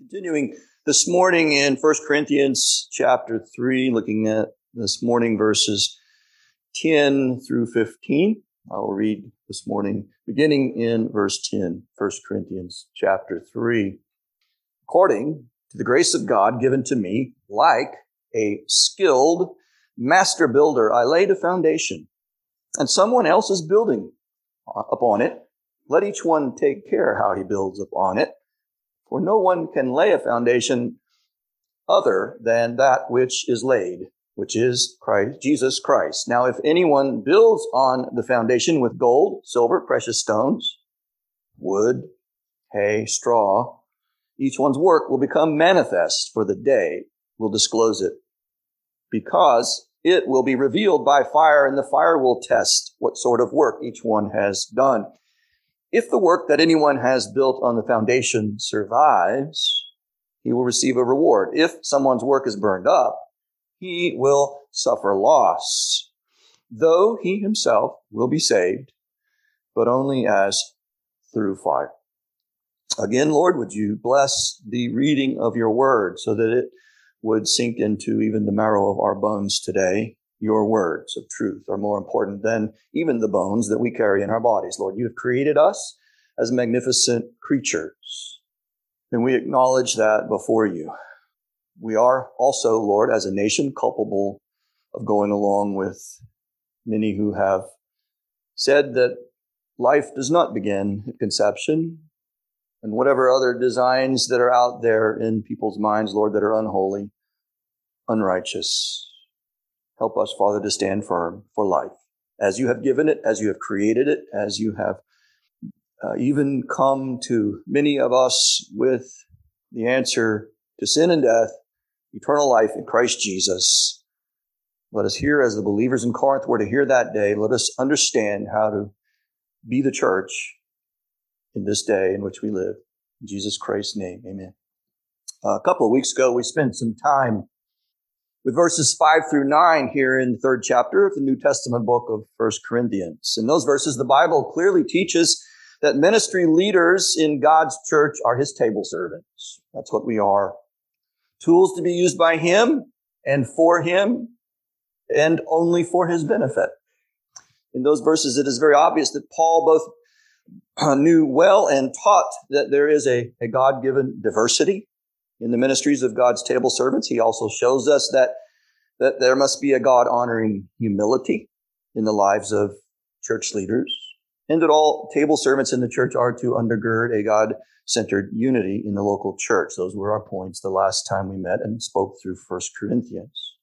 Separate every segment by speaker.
Speaker 1: Continuing this morning in 1 Corinthians chapter 3, looking at this morning verses 10 through 15. I'll read this morning beginning in verse 10, 1 Corinthians chapter 3. According to the grace of God given to me, like a skilled master builder, I laid a foundation, and someone else is building upon it. Let each one take care how he builds upon it. For no one can lay a foundation other than that which is laid, which is Christ, Jesus Christ. Now, if anyone builds on the foundation with gold, silver, precious stones, wood, hay, straw, each one's work will become manifest, for the day will disclose it, because it will be revealed by fire, and the fire will test what sort of work each one has done. If the work that anyone has built on the foundation survives, he will receive a reward. If someone's work is burned up, he will suffer loss, though he himself will be saved, but only as through fire. Again, Lord, would you bless the reading of your word so that it would sink into even the marrow of our bones today. Your words of truth are more important than even the bones that we carry in our bodies. Lord, you have created us as magnificent creatures, and we acknowledge that before you. We are also, Lord, as a nation, culpable of going along with many who have said that life does not begin at conception, and whatever other designs that are out there in people's minds, Lord, that are unholy, unrighteous. Help us, Father, to stand firm for life, as you have given it, as you have created it, as you have even come to many of us with the answer to sin and death, eternal life in Christ Jesus. Let us hear, as the believers in Corinth were to hear that day, let us understand how to be the church in this day in which we live. In Jesus Christ's name, amen. A couple of weeks ago, we spent some time with verses 5 through 9 here in the third chapter of the New Testament book of 1 Corinthians. In those verses, the Bible clearly teaches that ministry leaders in God's church are his table servants. That's what we are. Tools to be used by him and for him and only for his benefit. In those verses, it is very obvious that Paul both knew well and taught that there is a God-given diversity in the ministries of God's table servants. He also shows us that there must be a God-honoring humility in the lives of church leaders, and that all table servants in the church are to undergird a God-centered unity in the local church. Those were our points the last time we met and spoke through 1 Corinthians.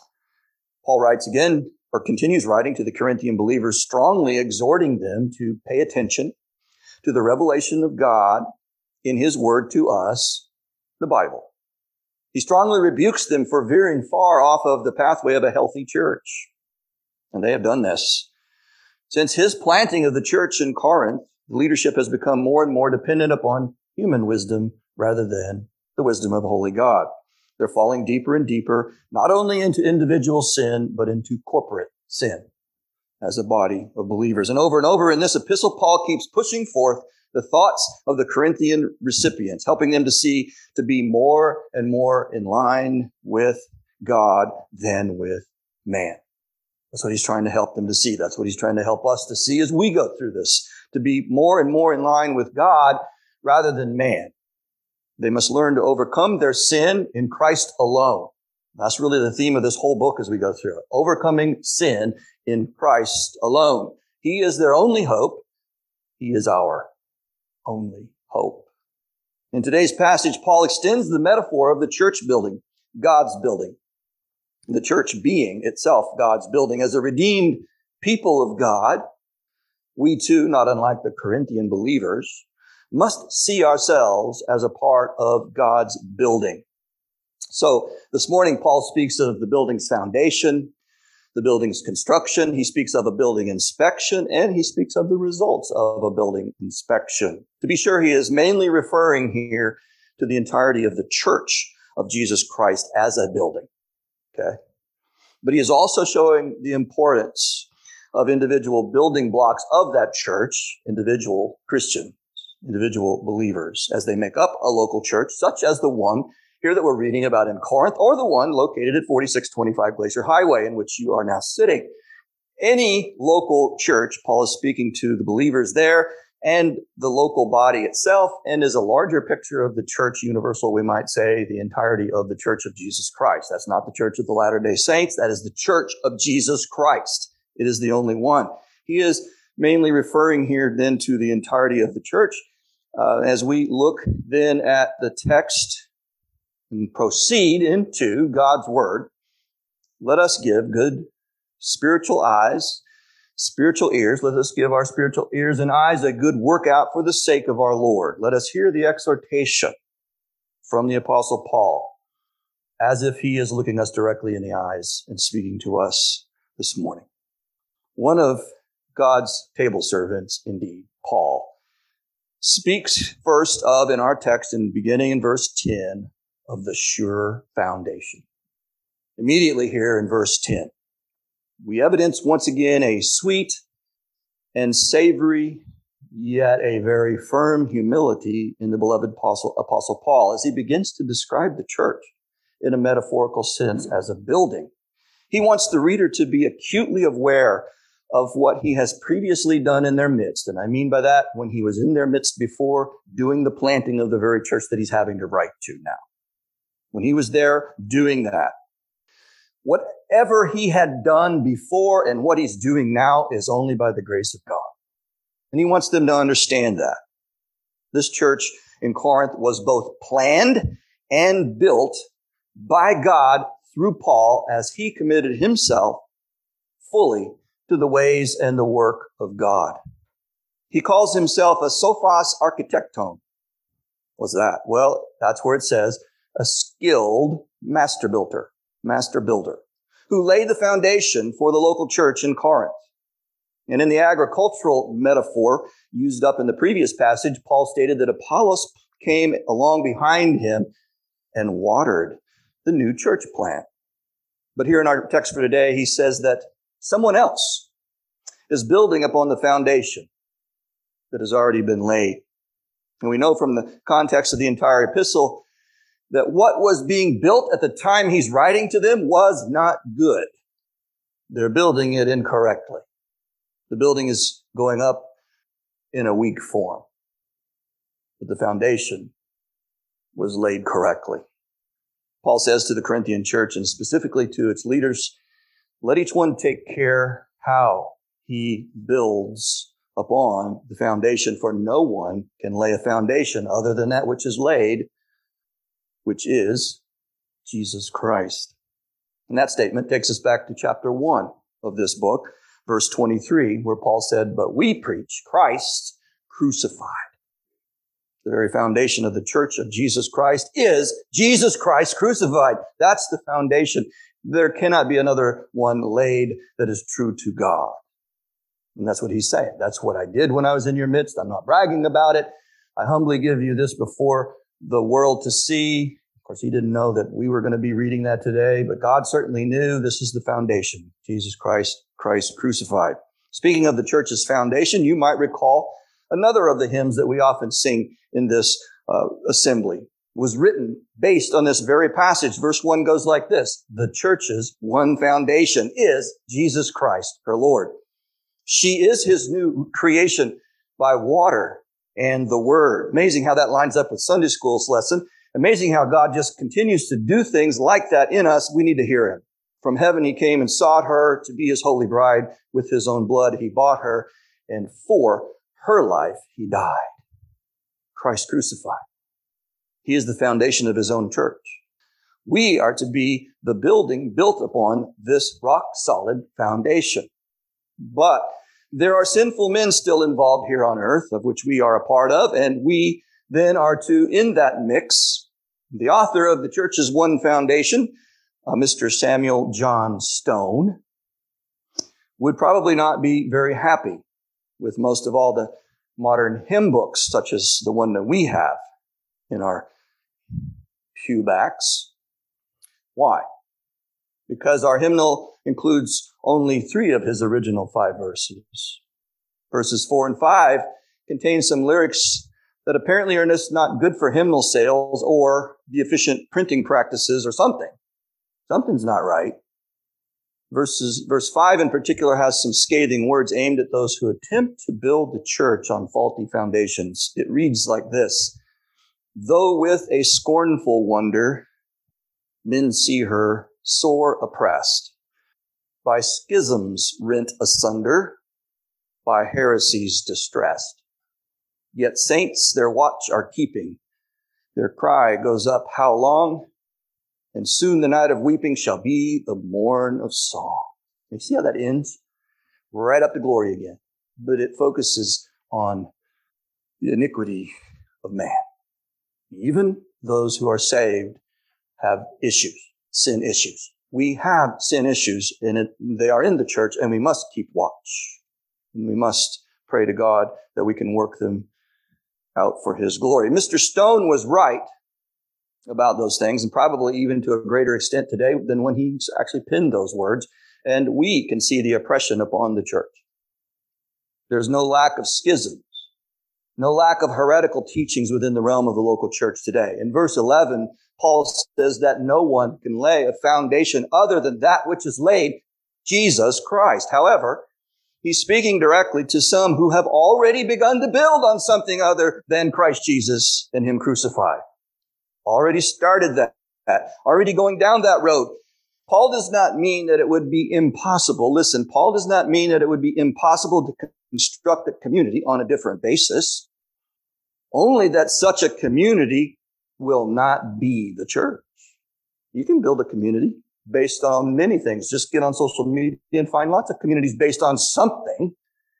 Speaker 1: Paul writes again, or continues writing to the Corinthian believers, strongly exhorting them to pay attention to the revelation of God in his word to us, the Bible. He strongly rebukes them for veering far off of the pathway of a healthy church. And they have done this. Since his planting of the church in Corinth, the leadership has become more and more dependent upon human wisdom rather than the wisdom of holy God. They're falling deeper and deeper, not only into individual sin, but into corporate sin as a body of believers. And over in this epistle, Paul keeps pushing forth the thoughts of the Corinthian recipients, helping them to be more and more in line with God than with man. That's what he's trying to help them to see. That's what he's trying to help us to see as we go through this, to be more and more in line with God rather than man. They must learn to overcome their sin in Christ alone. That's really the theme of this whole book as we go through it. Overcoming sin in Christ alone. He is their only hope. He is our only hope. In today's passage, Paul extends the metaphor of the church building, God's building. The church being itself God's building. As a redeemed people of God, we too, not unlike the Corinthian believers, must see ourselves as a part of God's building. So this morning, Paul speaks of the building's foundation, the building's construction. He speaks of a building inspection, and he speaks of the results of a building inspection. To be sure, he is mainly referring here to the entirety of the church of Jesus Christ as a building. Okay. But he is also showing the importance of individual building blocks of that church, individual Christians. individual believers as they make up a local church, such as the one here that we're reading about in Corinth, or the one located at 4625 Glacier Highway, in which you are now sitting. Any local church, Paul is speaking to the believers there and the local body itself, and is a larger picture of the church universal, we might say, the entirety of the Church of Jesus Christ. That's not the Church of the Latter-day Saints. That is the Church of Jesus Christ. It is the only one. He is mainly referring here then to the entirety of the church. As we look then at the text and proceed into God's word, let us give good spiritual eyes, spiritual ears. Let us give our spiritual ears and eyes a good workout for the sake of our Lord. Let us hear the exhortation from the Apostle Paul as if he is looking us directly in the eyes and speaking to us this morning. One of God's table servants, indeed, Paul, speaks first of, in our text, and beginning in verse 10, of the sure foundation. Immediately here in verse 10, we evidence once again a sweet and savory, yet a very firm humility in the beloved Apostle Paul as he begins to describe the church in a metaphorical sense as a building. He wants the reader to be acutely aware of what he has previously done in their midst. And I mean by that, when he was in their midst before doing the planting of the very church that he's having to write to now. When he was there doing that. Whatever he had done before and what he's doing now is only by the grace of God. And he wants them to understand that. This church in Corinth was both planned and built by God through Paul as he committed himself fully to the ways and the work of God. He calls himself a sophos architecton. What's that? Well, that's where it says a skilled master builder, who laid the foundation for the local church in Corinth. And in the agricultural metaphor used up in the previous passage, Paul stated that Apollos came along behind him and watered the new church plant. But here in our text for today, he says that someone else is building upon the foundation that has already been laid. And we know from the context of the entire epistle that what was being built at the time he's writing to them was not good. They're building it incorrectly. The building is going up in a weak form. But the foundation was laid correctly. Paul says to the Corinthian church, and specifically to its leaders, let each one take care how he builds upon the foundation, for no one can lay a foundation other than that which is laid, which is Jesus Christ. And that statement takes us back to chapter 1 of this book, verse 23, where Paul said, but we preach Christ crucified. The very foundation of the church of Jesus Christ is Jesus Christ crucified. That's the foundation. There cannot be another one laid that is true to God. And that's what he's saying. That's what I did when I was in your midst. I'm not bragging about it. I humbly give you this before the world to see. Of course, he didn't know that we were going to be reading that today, but God certainly knew this is the foundation. Jesus Christ crucified. Speaking of the church's foundation, you might recall another of the hymns that we often sing in this assembly was written based on this very passage. Verse 1 goes like this. The church's one foundation is Jesus Christ, her Lord. She is his new creation by water and the word. Amazing how that lines up with Sunday school's lesson. Amazing how God just continues to do things like that in us. We need to hear him. From heaven he came and sought her to be his holy bride. With his own blood he bought her, and for her life he died. Christ crucified. He is the foundation of his own church. We are to be the building built upon this rock-solid foundation. But there are sinful men still involved here on earth, of which we are a part of, and we then are to, in that mix, the author of the church's one foundation, Mr. Samuel John Stone, would probably not be very happy with most of all the modern hymn books, such as the one that we have in our pewbacks. Why? Because our hymnal includes only 3 of his original 5 verses. Verses 4 and 5 contain some lyrics that apparently are just not good for hymnal sales or the efficient printing practices or something. Something's not right. Verse 5 in particular has some scathing words aimed at those who attempt to build the church on faulty foundations. It reads like this: though with a scornful wonder, men see her sore oppressed, by schisms rent asunder, by heresies distressed. Yet saints their watch are keeping. Their cry goes up, how long? And soon the night of weeping shall be the morn of song. You see how that ends? Right up to glory again. But it focuses on the iniquity of man. Even those who are saved have issues, sin issues. We have sin issues, and they are in the church, and we must keep watch. And we must pray to God that we can work them out for his glory. Mr. Stone was right about those things, and probably even to a greater extent today than when he actually penned those words. And we can see the oppression upon the church. There's no lack of schisms, no lack of heretical teachings within the realm of the local church today. In verse 11, Paul says that no one can lay a foundation other than that which is laid, Jesus Christ. However, he's speaking directly to some who have already begun to build on something other than Christ Jesus and him crucified. Already started that, already going down that road. Paul does not mean that it would be impossible. Listen, Paul does not mean that it would be impossible to construct a community on a different basis. Only that such a community will not be the church. You can build a community based on many things. Just get on social media and find lots of communities based on something.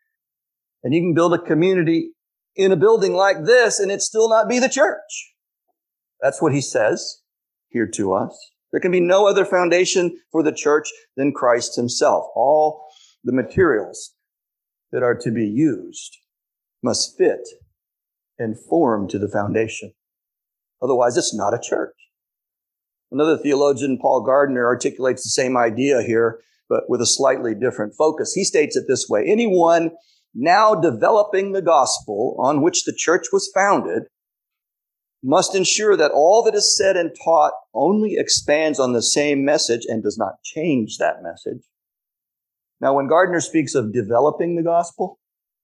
Speaker 1: And you can build a community in a building like this and it still not be the church. That's what he says here to us. There can be no other foundation for the church than Christ himself. All the materials that are to be used must fit and form to the foundation. Otherwise, it's not a church. Another theologian, Paul Gardner, articulates the same idea here, but with a slightly different focus. He states it this way: anyone now developing the gospel on which the church was founded must ensure that all that is said and taught only expands on the same message and does not change that message. Now, when Gardner speaks of developing the gospel,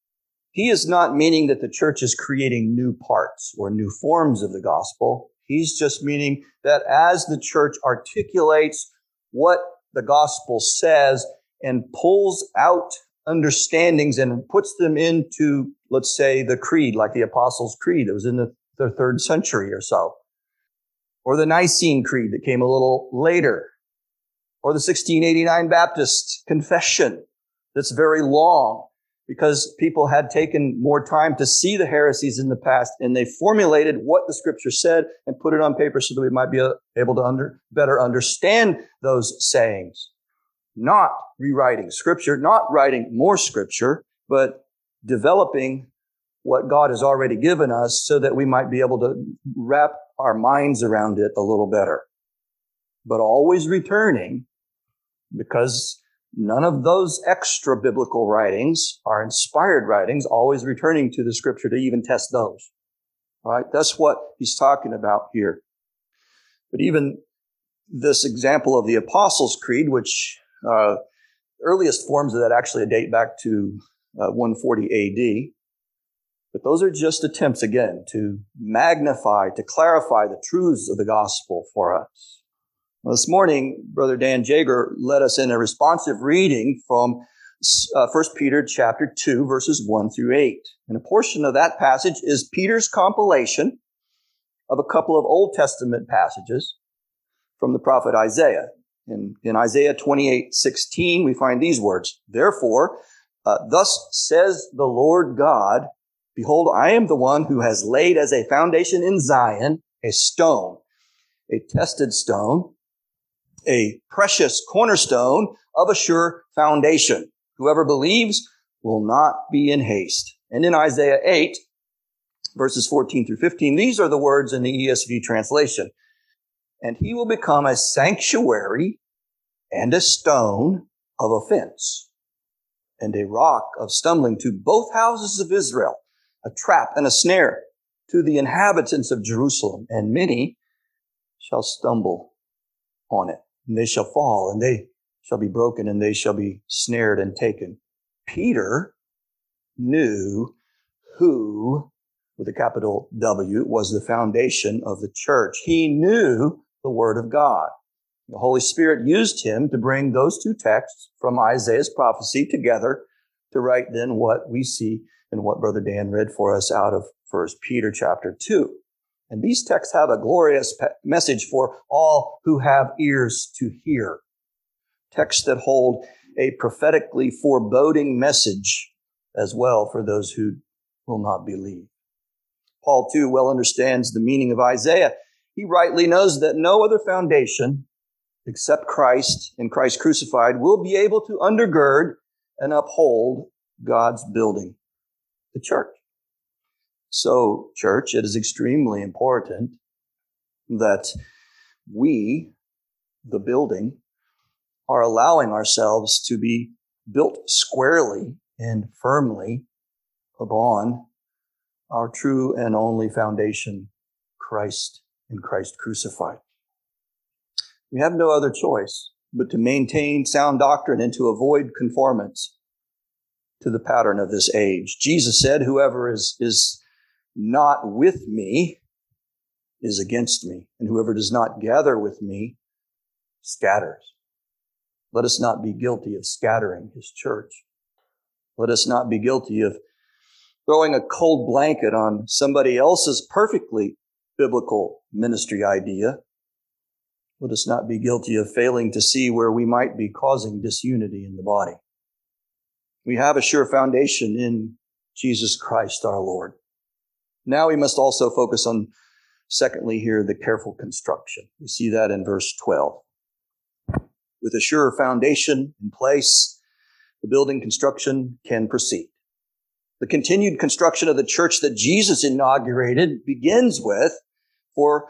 Speaker 1: he is not meaning that the church is creating new parts or new forms of the gospel. He's just meaning that as the church articulates what the gospel says and pulls out understandings and puts them into, let's say, the creed, like the Apostles' Creed that was in the 3rd century or so, or the Nicene Creed that came a little later, or the 1689 Baptist Confession that's very long because people had taken more time to see the heresies in the past and they formulated what the scripture said and put it on paper so that we might be able to better understand those sayings. Not rewriting scripture, not writing more scripture, but developing what God has already given us so that we might be able to wrap our minds around it a little better. But always returning, because none of those extra biblical writings are inspired writings, always returning to the scripture to even test those. All right? That's what he's talking about here. But even this example of the Apostles' Creed, which earliest forms of that actually date back to 140 AD. But those are just attempts, again, to magnify, to clarify the truths of the gospel for us. Well, this morning, Brother Dan Jager led us in a responsive reading from 1 Peter chapter 2, verses 1 through 8. And a portion of that passage is Peter's compilation of a couple of Old Testament passages from the prophet Isaiah. In Isaiah 28:16, we find these words: Therefore, thus says the Lord God, behold, I am the one who has laid as a foundation in Zion a stone, a tested stone, a precious cornerstone of a sure foundation. Whoever believes will not be in haste. And in Isaiah 8, verses 14 through 15, these are the words in the ESV translation. And he will become a sanctuary and a stone of offense and a rock of stumbling to both houses of Israel, a trap and a snare to the inhabitants of Jerusalem, and many shall stumble on it, and they shall fall, and they shall be broken, and they shall be snared and taken. Peter knew who, with a capital W, was the foundation of the church. He knew the Word of God. The Holy Spirit used him to bring those two texts from Isaiah's prophecy together to write then what we see and what Brother Dan read for us out of 1 Peter chapter 2. And these texts have a glorious message for all who have ears to hear. Texts that hold a prophetically foreboding message as well for those who will not believe. Paul, too, well understands the meaning of Isaiah. He rightly knows that no other foundation except Christ and Christ crucified will be able to undergird and uphold God's building, the church. So, church, it is extremely important that we, the building, are allowing ourselves to be built squarely and firmly upon our true and only foundation, Christ and Christ crucified. We have no other choice but to maintain sound doctrine and to avoid conformance to the pattern of this age. Jesus said, whoever is not with me is against me, and whoever does not gather with me scatters. Let us not be guilty of scattering his church. Let us not be guilty of throwing a cold blanket on somebody else's perfectly biblical ministry idea. Let us not be guilty of failing to see where we might be causing disunity in the body. We have a sure foundation in Jesus Christ our Lord. Now we must also focus on, secondly here, the careful construction. We see that in verse 12. With a sure foundation in place, the building construction can proceed. The continued construction of the church that Jesus inaugurated begins for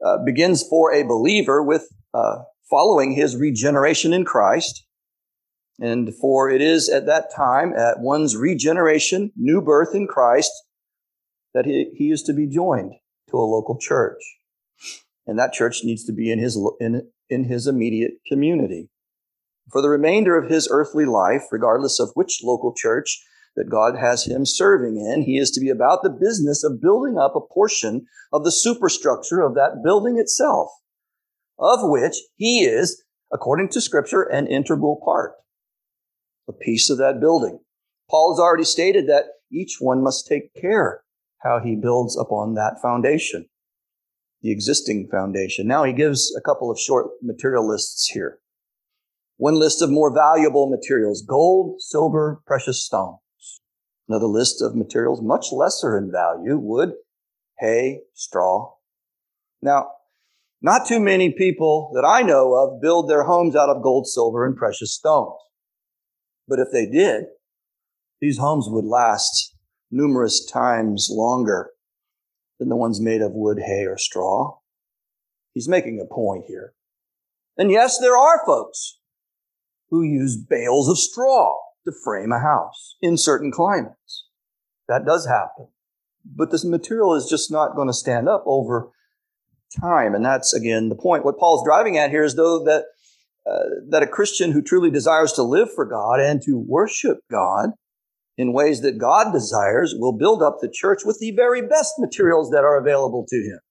Speaker 1: a believer with following his regeneration in Christ. And for it is at that time, at one's regeneration, new birth in Christ, that he is to be joined to a local church. And that church needs to be in his immediate community. For the remainder of his earthly life, regardless of which local church that God has him serving in, he is to be about the business of building up a portion of the superstructure of that building itself, of which he is, according to Scripture, an integral part, a piece of that building. Paul has already stated that each one must take care how he builds upon that foundation, the existing foundation. Now he gives a couple of short material lists here. One list of more valuable materials: gold, silver, precious stones. Another list of materials much lesser in value: wood, hay, straw. Now, not too many people that I know of build their homes out of gold, silver, and precious stones. But if they did, these homes would last numerous times longer than the ones made of wood, hay, or straw. He's making a point here. And yes, there are folks who use bales of straw to frame a house in certain climates. That does happen. But this material is just not going to stand up over time. And that's, again, the point. What Paul's driving at here is, though, that a Christian who truly desires to live for God and to worship God in ways that God desires will build up the church with the very best materials that are available to him.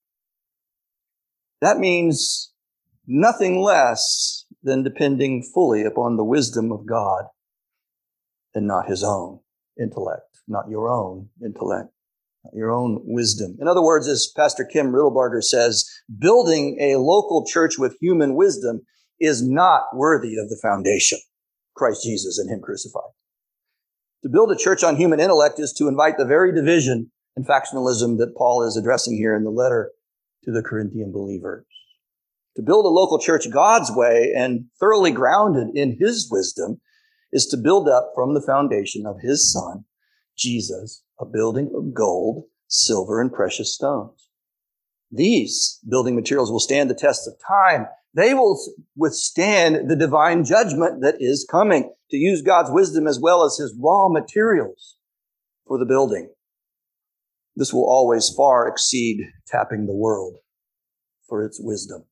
Speaker 1: That means nothing less than depending fully upon the wisdom of God and not his own intellect, not your own intellect, not your own wisdom. In other words, as Pastor Kim Riddlebarger says, building a local church with human wisdom is not worthy of the foundation, Christ Jesus and him crucified. To build a church on human intellect is to invite the very division and factionalism that Paul is addressing here in the letter to the Corinthian believers. To build a local church God's way and thoroughly grounded in his wisdom is to build up from the foundation of his Son, Jesus, a building of gold, silver, and precious stones. These building materials will stand the test of time. They will withstand the divine judgment that is coming, to use God's wisdom as well as his raw materials for the building. This will always far exceed tapping the world for its wisdom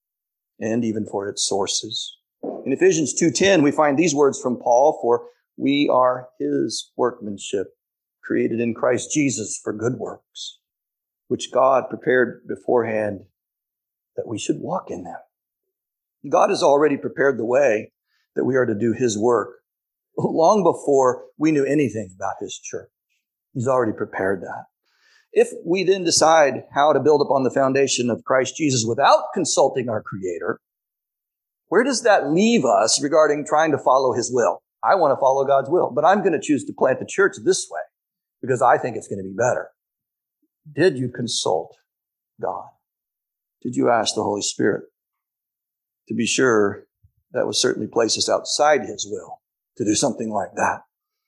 Speaker 1: and even for its sources. In Ephesians 2:10, we find these words from Paul, "For we are his workmanship, created in Christ Jesus for good works, which God prepared beforehand that we should walk in them." God has already prepared the way that we are to do his work long before we knew anything about his church. He's already prepared that. If we then decide how to build upon the foundation of Christ Jesus without consulting our Creator, where does that leave us regarding trying to follow his will? I want to follow God's will, but I'm going to choose to plant the church this way because I think it's going to be better. Did you consult God? Did you ask the Holy Spirit? To be sure, that would certainly place us outside his will to do something like that.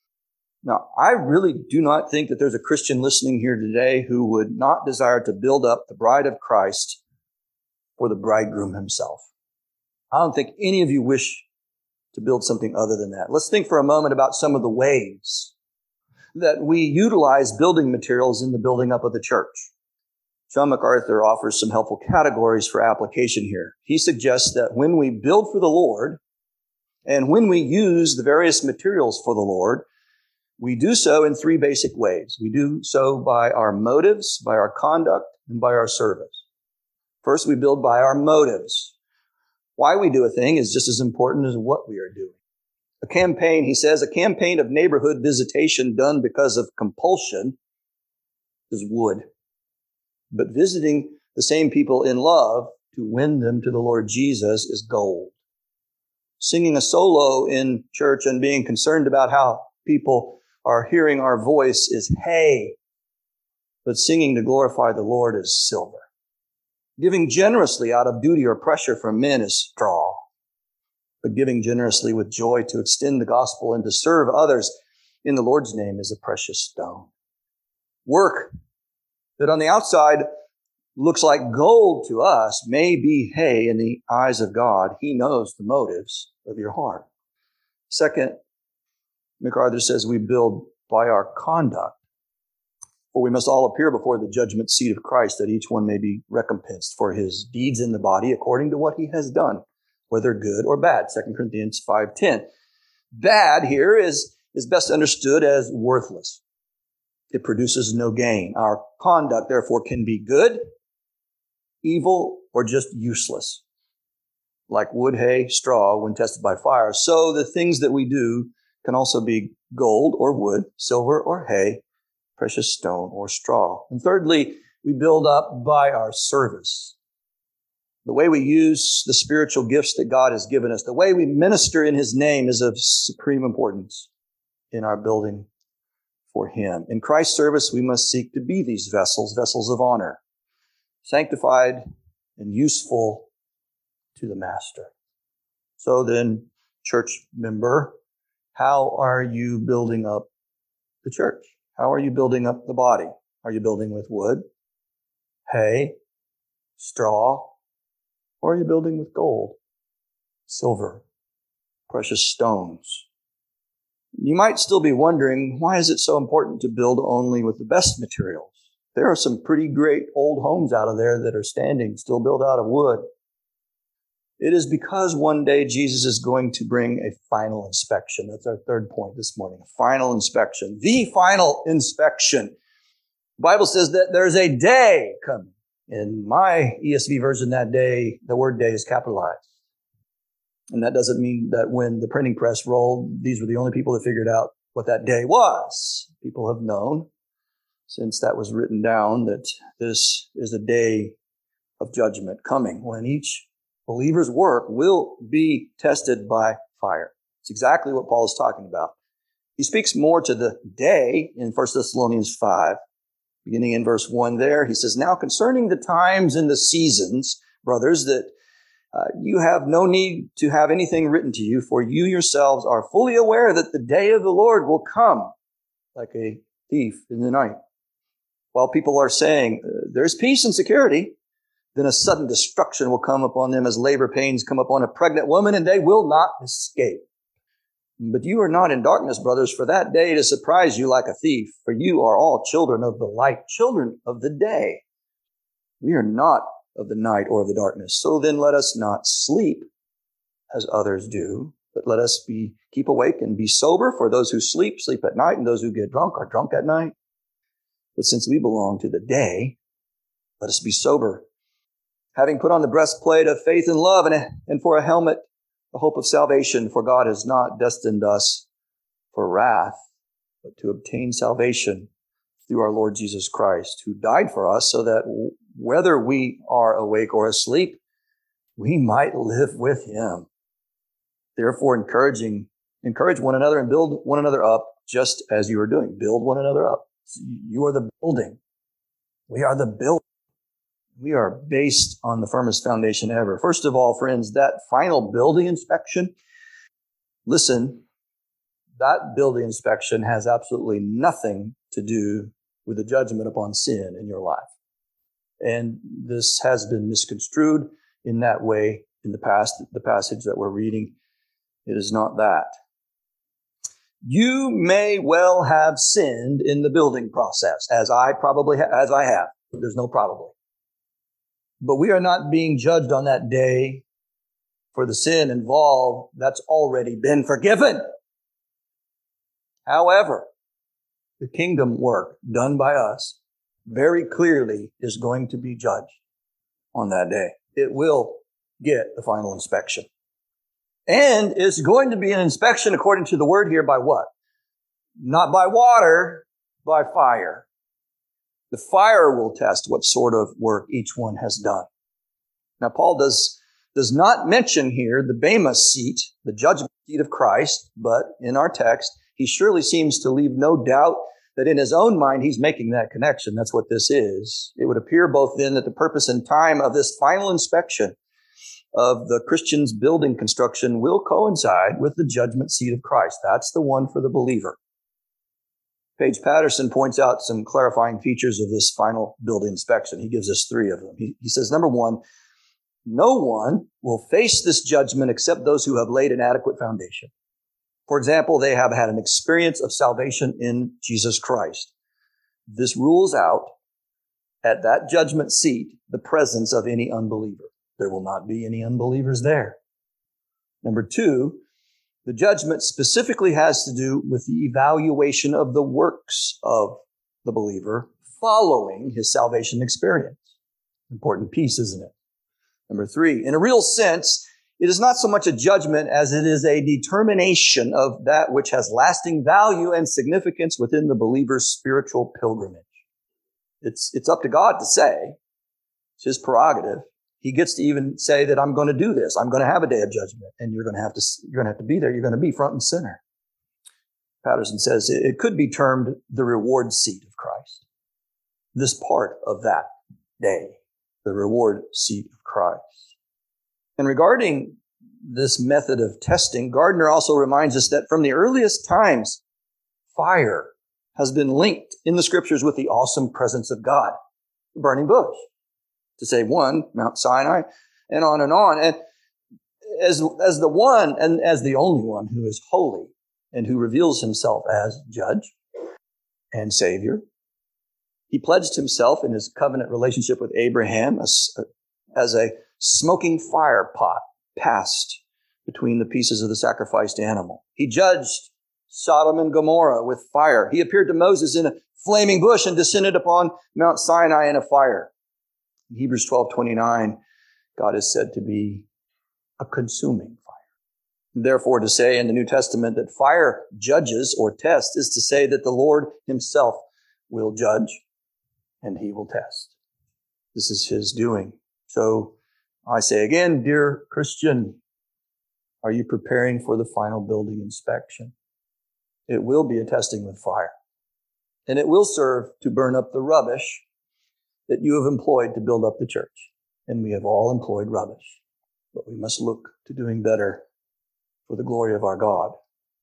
Speaker 1: Now, I really do not think that there's a Christian listening here today who would not desire to build up the bride of Christ for the bridegroom himself. I don't think any of you wish to build something other than that. Let's think for a moment about some of the ways that we utilize building materials in the building up of the church. John MacArthur offers some helpful categories for application here. He suggests that when we build for the Lord and when we use the various materials for the Lord, we do so in three basic ways. We do so by our motives, by our conduct, and by our service. First, we build by our motives. Why we do a thing is just as important as what we are doing. A campaign, he says, a campaign of neighborhood visitation done because of compulsion is wood. But visiting the same people in love to win them to the Lord Jesus is gold. Singing a solo in church and being concerned about how people are hearing our voice is hay, but singing to glorify the Lord is silver. Giving generously out of duty or pressure from men is straw, but giving generously with joy to extend the gospel and to serve others in the Lord's name is a precious stone. Work that on the outside looks like gold to us may be hay in the eyes of God. He knows the motives of your heart. Second, MacArthur says we build by our conduct. For we must all appear before the judgment seat of Christ, that each one may be recompensed for his deeds in the body according to what he has done, whether good or bad. 2 Corinthians 5:10. Bad here is best understood as worthless. It produces no gain. Our conduct, therefore, can be good, evil, or just useless. Like wood, hay, straw when tested by fire. So the things that we do can also be gold or wood, silver or hay, precious stone or straw. And thirdly, we build up by our service. The way we use the spiritual gifts that God has given us, the way we minister in his name is of supreme importance in our building for him. In Christ's service, we must seek to be these vessels, vessels of honor, sanctified and useful to the master. So then, church member, how are you building up the church? How are you building up the body? Are you building with wood, hay, straw, or are you building with gold, silver, precious stones? You might still be wondering, why is it so important to build only with the best materials? There are some pretty great old homes out of there that are standing, still built out of wood. It is because one day Jesus is going to bring a final inspection. That's our third point this morning. A final inspection. The final inspection. The Bible says that there's a day coming. In my ESV version, that day, the word day is capitalized. And that doesn't mean that when the printing press rolled, these were the only people that figured out what that day was. People have known since that was written down that this is a day of judgment coming when each believer's work will be tested by fire. It's exactly what Paul is talking about. He speaks more to the day in 1 Thessalonians 5, beginning in verse 1 there. He says, "Now concerning the times and the seasons, brothers, that you have no need to have anything written to you, for you yourselves are fully aware that the day of the Lord will come like a thief in the night. While people are saying, there's peace and security, then a sudden destruction will come upon them as labor pains come upon a pregnant woman, and they will not escape. But you are not in darkness, brothers, for that day to surprise you like a thief, for you are all children of the light, children of the day. We are not of the night or of the darkness. So then let us not sleep as others do, but let us keep awake and be sober. For those who sleep, sleep at night, and those who get drunk are drunk at night. But since we belong to the day, let us be sober, having put on the breastplate of faith and love, and for a helmet, the hope of salvation. For God has not destined us for wrath, but to obtain salvation through our Lord Jesus Christ, who died for us, so that whether we are awake or asleep, we might live with him. Therefore, encourage one another and build one another up, just as you are doing. Build one another up. You are the building. We are the building. We are based on the firmest foundation ever. First of all, friends, that final building inspection, listen, that building inspection has absolutely nothing to do with the judgment upon sin in your life. And this has been misconstrued in that way in the past, the passage that we're reading. It is not that. You may well have sinned in the building process, as I have. There's no probably. But we are not being judged on that day for the sin involved. That's already been forgiven. However, the kingdom work done by us very clearly is going to be judged on that day. It will get the final inspection. And it's going to be an inspection according to the word here by what? Not by water, by fire. The fire will test what sort of work each one has done. Now, Paul does not mention here the Bema seat, the judgment seat of Christ, but in our text, he surely seems to leave no doubt that in his own mind, he's making that connection. That's what this is. It would appear both then that the purpose and time of this final inspection of the Christian's building construction will coincide with the judgment seat of Christ. That's the one for the believer. Paige Patterson points out some clarifying features of this final building inspection. He gives us three of them. He says, number one, no one will face this judgment except those who have laid an adequate foundation. For example, they have had an experience of salvation in Jesus Christ. This rules out at that judgment seat the presence of any unbeliever. There will not be any unbelievers there. Number two, the judgment specifically has to do with the evaluation of the works of the believer following his salvation experience. Important piece, isn't it? Number three, in a real sense, it is not so much a judgment as it is a determination of that which has lasting value and significance within the believer's spiritual pilgrimage. It's up to God to say. It's his prerogative. He gets to even say that I'm going to do this. I'm going to have a day of judgment, and you're going to have to be there. You're going to be front and center. Patterson says it could be termed the reward seat of Christ. This part of that day, the reward seat of Christ. And regarding this method of testing, Gardner also reminds us that from the earliest times, fire has been linked in the scriptures with the awesome presence of God, the burning bush. To say one, Mount Sinai, and on and on. And as the one and as the only one who is holy and who reveals himself as judge and savior, he pledged himself in his covenant relationship with Abraham as a smoking fire pot passed between the pieces of the sacrificed animal. He judged Sodom and Gomorrah with fire. He appeared to Moses in a flaming bush and descended upon Mount Sinai in a fire. In Hebrews 12:29, God is said to be a consuming fire. Therefore, to say in the New Testament that fire judges or tests is to say that the Lord himself will judge and he will test. This is his doing. So I say again, dear Christian, are you preparing for the final building inspection? It will be a testing with fire, and it will serve to burn up the rubbish that you have employed to build up the church. And we have all employed rubbish, but we must look to doing better for the glory of our God.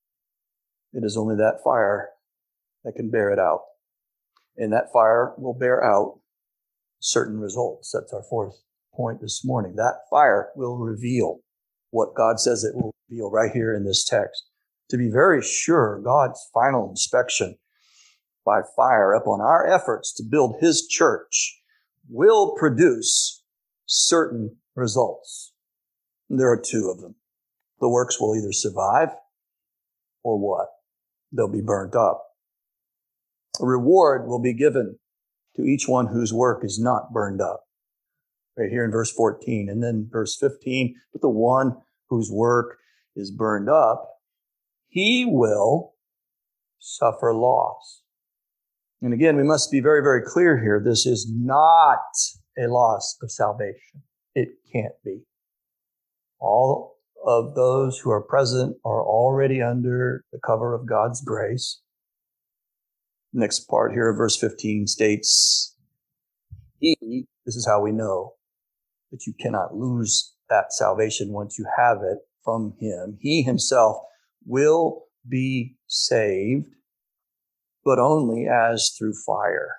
Speaker 1: It is only that fire that can bear it out. And that fire will bear out certain results. That's our fourth point this morning. That fire will reveal what God says it will reveal right here in this text. to be very sure God's final inspection by fire upon our efforts to build his church will produce certain results. There are two of them. The works will either survive or what? They'll be burnt up. A reward will be given to each one whose work is not burned up. Right here in verse 14. And then verse 15, but the one whose work is burned up, he will suffer loss. And again, we must be very, very clear here. This is not a loss of salvation. It can't be. All of those who are present are already under the cover of God's grace. Next part here of verse 15 states, this is how we know that you cannot lose that salvation once you have it from him. He himself will be saved, but only as through fire.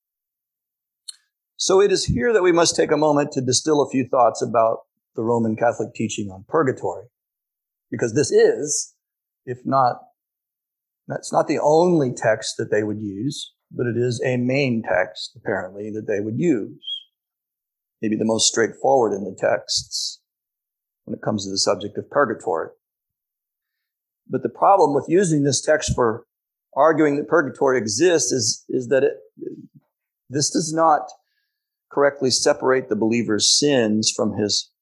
Speaker 1: So it is here that we must take a moment to distill a few thoughts about the Roman Catholic teaching on purgatory. Because this is, that's not the only text that they would use, but it is a main text, apparently, that they would use. Maybe the most straightforward in the texts when it comes to the subject of purgatory. But the problem with using this text for arguing that purgatory exists is that this does not correctly separate the believer's sins from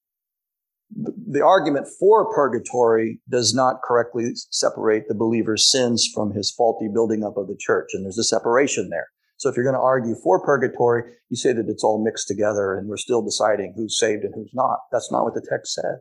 Speaker 1: the argument for purgatory does not correctly separate the believer's sins from his faulty building up of the church. And there's a separation there. So if you're going to argue for purgatory, you say that it's all mixed together and we're still deciding who's saved and who's not. That's not what the text says.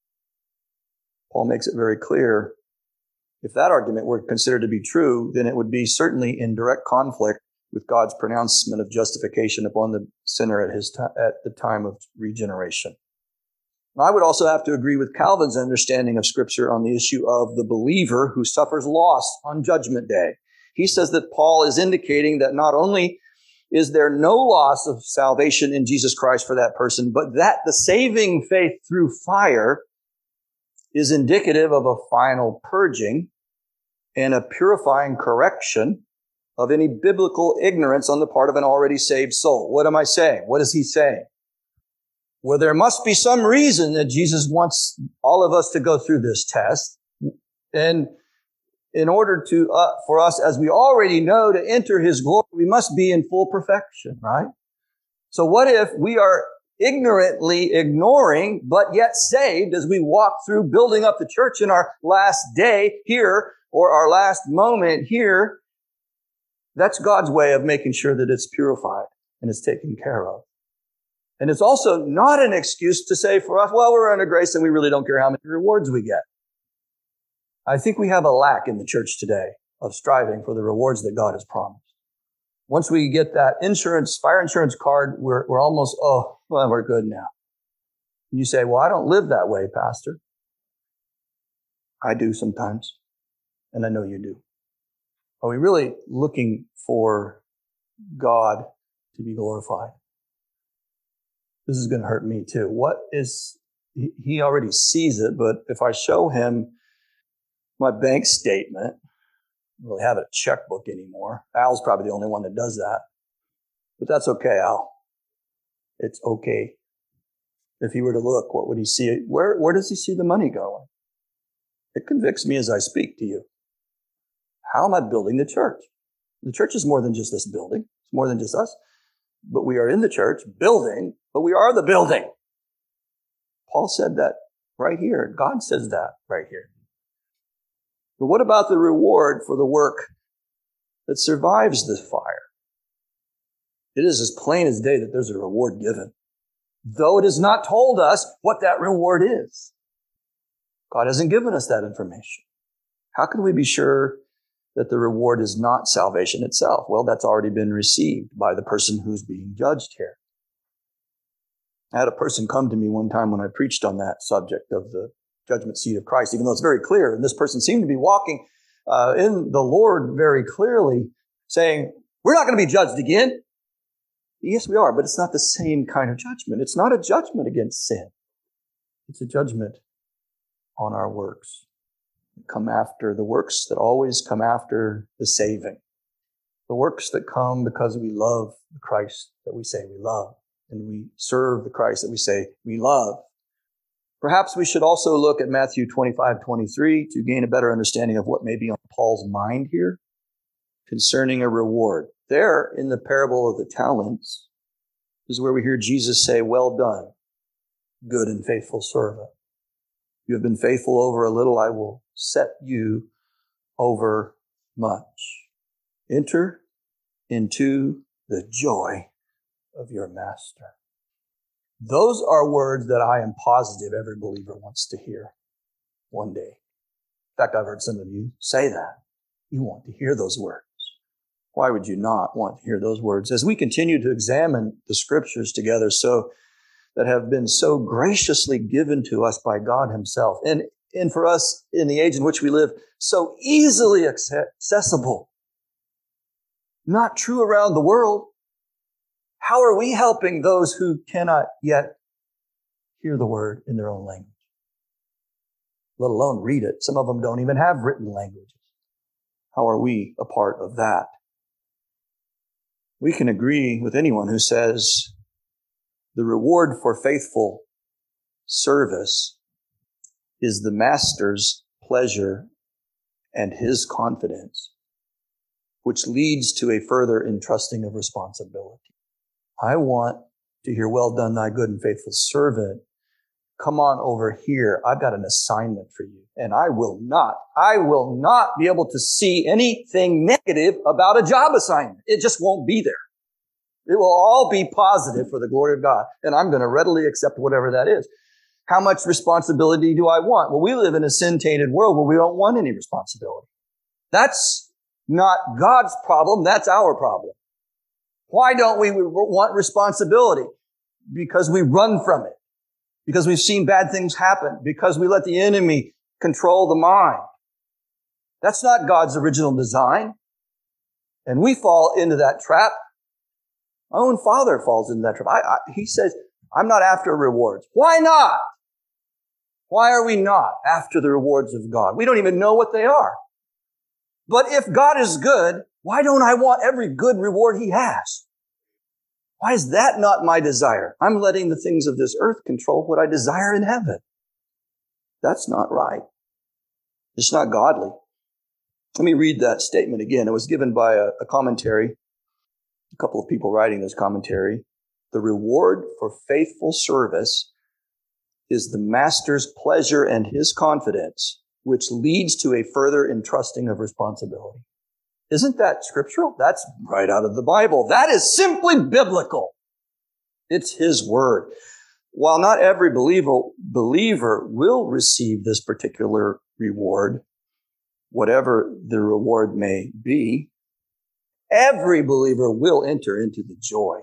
Speaker 1: Paul makes it very clear. If that argument were considered to be true, then it would be certainly in direct conflict with God's pronouncement of justification upon the sinner at the time of regeneration. And I would also have to agree with Calvin's understanding of Scripture on the issue of the believer who suffers loss on Judgment Day. He says that Paul is indicating that not only is there no loss of salvation in Jesus Christ for that person, but that the saving faith through fire is indicative of a final purging and a purifying correction of any biblical ignorance on the part of an already saved soul. What am I saying? What is he saying? Well, there must be some reason that Jesus wants all of us to go through this test. And in order for us, as we already know, to enter his glory, we must be in full perfection, right? So what if we are ignorantly ignoring, but yet saved as we walk through building up the church in our last day here or our last moment here? That's God's way of making sure that it's purified and it's taken care of. And it's also not an excuse to say for us, well, we're under grace and we really don't care how many rewards we get. I think we have a lack in the church today of striving for the rewards that God has promised. Once we get that fire insurance card, we're almost, we're good now. And you say, well, I don't live that way, Pastor. I do sometimes. And I know you do. Are we really looking for God to be glorified? This is going to hurt me too. He already sees it, but if I show him my bank statement, I don't really have a checkbook anymore. Al's probably the only one that does that. But that's okay, Al. It's okay. If he were to look, what would he see? Where does he see the money going? It convicts me as I speak to you. How am I building the church? The church is more than just this building. It's more than just us. But we are in the church building, but we are the building. Paul said that right here. God says that right here. But what about the reward for the work that survives the fire? It is as plain as day that there's a reward given, though it is not told us what that reward is. God hasn't given us that information. How can we be sure that the reward is not salvation itself? Well, that's already been received by the person who's being judged here. I had a person come to me one time when I preached on that subject of the judgment seat of Christ, even though it's very clear. And this person seemed to be walking in the Lord very clearly, saying, we're not going to be judged again. Yes, we are, but it's not the same kind of judgment. It's not a judgment against sin. It's a judgment on our works. come after the works that always come after the saving. The works that come because we love the Christ that we say we love, and we serve the Christ that we say we love. Perhaps we should also look at Matthew 25:23 to gain a better understanding of what may be on Paul's mind here concerning a reward. There, in the parable of the talents, is where we hear Jesus say, "Well done, good and faithful servant. You have been faithful over a little, I will set you over much. Enter into the joy of your master." Those are words that I am positive every believer wants to hear one day. In fact, I've heard some of you say that. You want to hear those words. Why would you not want to hear those words? As we continue to examine the scriptures together that have been so graciously given to us by God himself, and for us in the age in which we live, so easily accessible, not true around the world. How are we helping those who cannot yet hear the word in their own language, let alone read it? Some of them don't even have written languages. How are we a part of that? We can agree with anyone who says the reward for faithful service is the master's pleasure and his confidence, which leads to a further entrusting of responsibility. I want to hear, "Well done, thy good and faithful servant. Come on over here. I've got an assignment for you." And I will not be able to see anything negative about a job assignment. It just won't be there. It will all be positive for the glory of God. And I'm going to readily accept whatever that is. How much responsibility do I want? Well, we live in a sin-tainted world where we don't want any responsibility. That's not God's problem. That's our problem. Why don't we want responsibility? Because we run from it. Because we've seen bad things happen. Because we let the enemy control the mind. That's not God's original design. And we fall into that trap. My own father falls into that trap. He says, "I'm not after rewards." Why not? Why are we not after the rewards of God? We don't even know what they are. But if God is good, why don't I want every good reward he has? Why is that not my desire? I'm letting the things of this earth control what I desire in heaven. That's not right. It's not godly. Let me read that statement again. It was given by a commentary, a couple of people writing this commentary. The reward for faithful service is the master's pleasure and his confidence, which leads to a further entrusting of responsibility. Isn't that scriptural? That's right out of the Bible. That is simply biblical. It's his word. While not every believer will receive this particular reward, whatever the reward may be, every believer will enter into the joy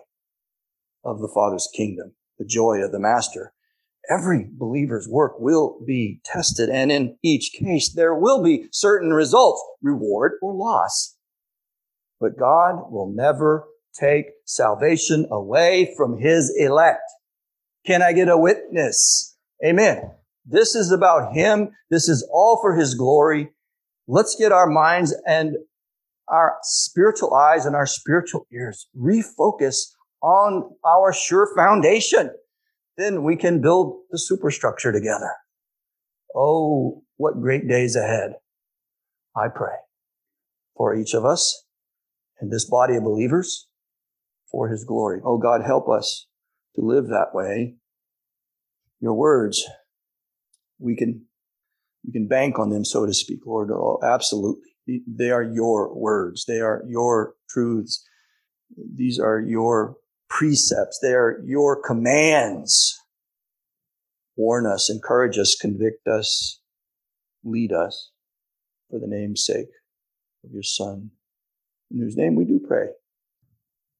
Speaker 1: of the Father's kingdom, the joy of the Master. Every believer's work will be tested, and in each case, there will be certain results, reward or loss. But God will never take salvation away from his elect. Can I get a witness? Amen. This is about him. This is all for his glory. Let's get our minds and our spiritual eyes and our spiritual ears refocus on our sure foundation. Then we can build the superstructure together. Oh, what great days ahead. I pray for each of us and this body of believers for his glory. Oh God, help us to live that way. Your words, we can bank on them, so to speak, Lord. Oh, absolutely. They are your words. They are your truths. These are your precepts. They are your commands. Warn us, encourage us, convict us, lead us for the name's sake of your Son, in whose name we do pray.